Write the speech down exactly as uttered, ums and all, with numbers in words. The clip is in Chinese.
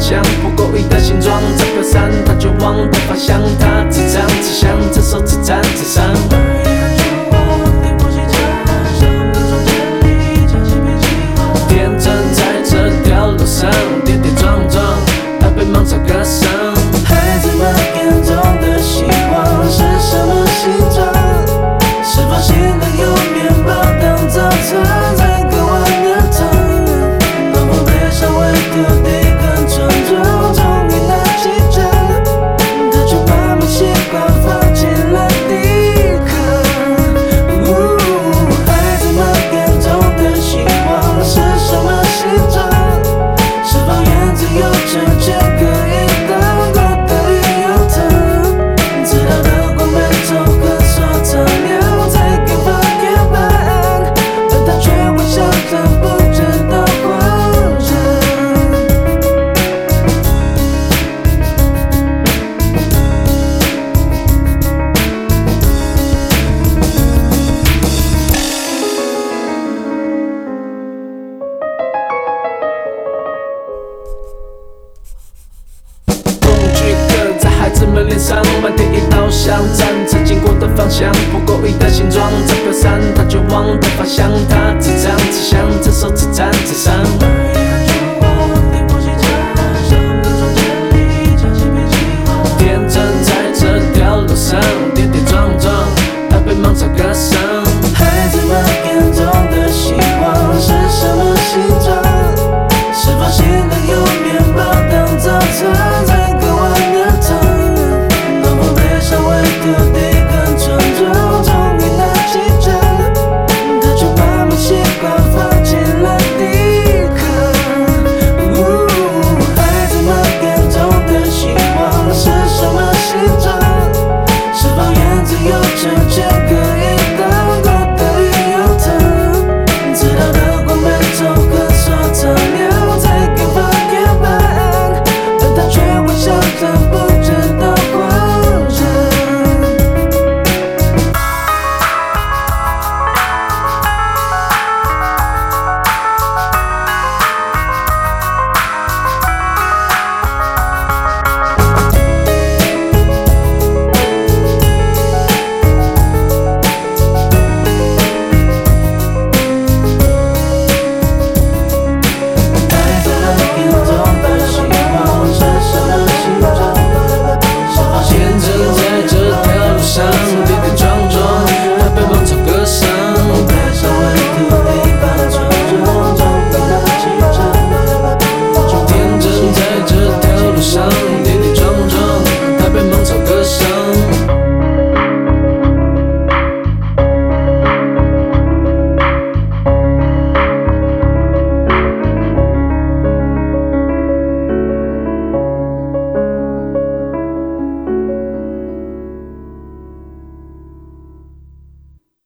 向，不够意的形状，这个伞，它绝望的方向，它自唱自响，这首自弹自唱。天真在这条路上跌跌撞撞，它被芒草割伤。 孩子们眼中的希望是什么形状？是否醒了有面包当早餐，才割完的糖？能否背上为土地更沉重？终于拿起针，它却慢慢习惯放弃了抵抗。孩子们眼中的希望是什么形状？是否园子有成千个亿当过的里有糖？直到灯光被仇恨所擦亮，才给发现答案，但他却微笑着不知道慌张。 恐惧刻在孩子们脸上，满天一道香，站着经过的方向，不够意的形状，这个伞，它绝望的方向，它自唱自响，这首自弹自唱。